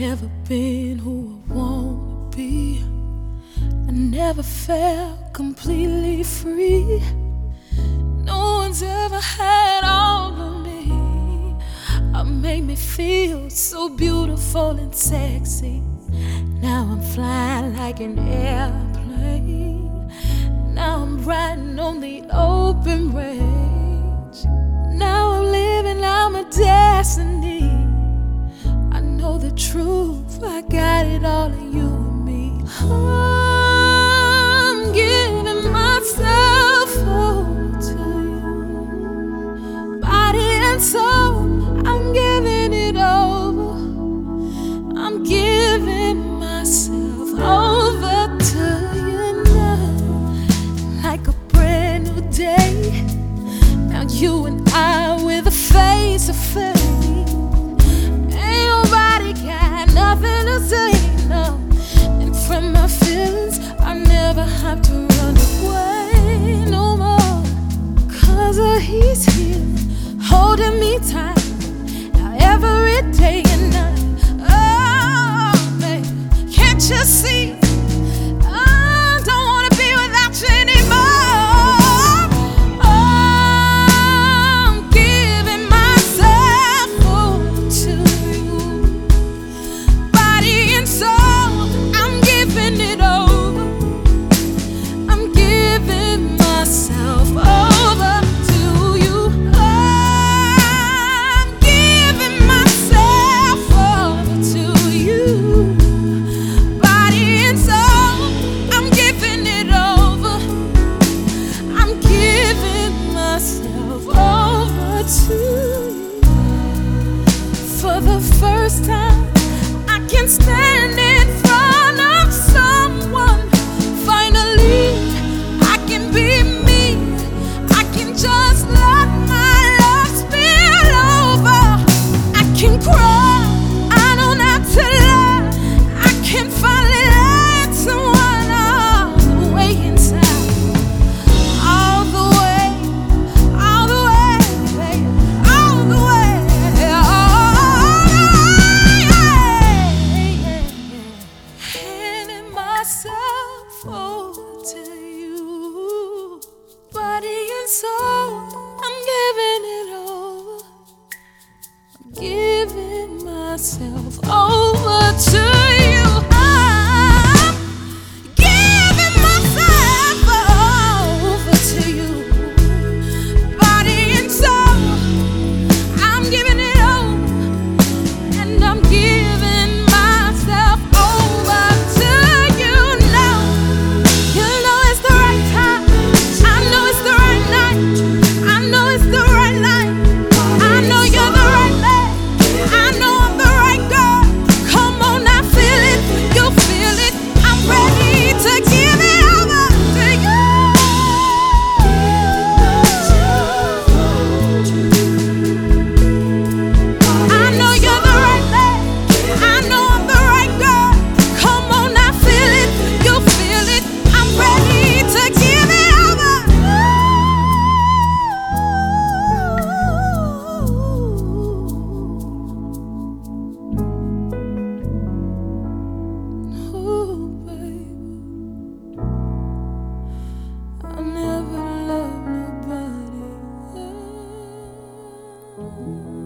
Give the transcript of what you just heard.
never been who I wanna be. I never felt completely free. No one's ever had all of me. Made me feel so beautiful and sexy. Now I'm flying like an airplane. Now I'm riding on the open range. Now I'm living out my destiny. I know the truth, I got it all in you and me. I'm giving myself over to you, body and soul. I'm giving it over. I'm giving myself over to you now, like a brand new day. Now you and I, we're the face to face. Ain't nobody got nothing to say, no. And from my feelings, I never have to run away no more. 'Cause he's here, holding me tight, every day and night. Oh, baby, can't you see? I don't wanna be without you anymore. I'm giving myself over to you, body and soul. I'm giving it over. I'm giving myself over to you. For the first time, I can stand in front of someone. Finally, I can be me. I can just let my love spill over. I can cry, I don't have to lie. I can finally let someone all the way inside. All the way, all the way, all the way. Handing myself over to you, body and soul. I'm giving it over. I'm giving myself over to you. I'm giving myself over to you, body and soul. I'm giving it over, and I'm giving myself over to you now. You know it's the right time. I know it's the right night. I know it's the right night. I know you're the right man. I know I'm the right girl. Come on, I feel it. You feel it. I'm ready to give it over to you. I know you're the right man. I know I'm the right girl. Come on, I feel it. You feel it. I'm ready to give it over. Ooh, baby, I never loved nobody else.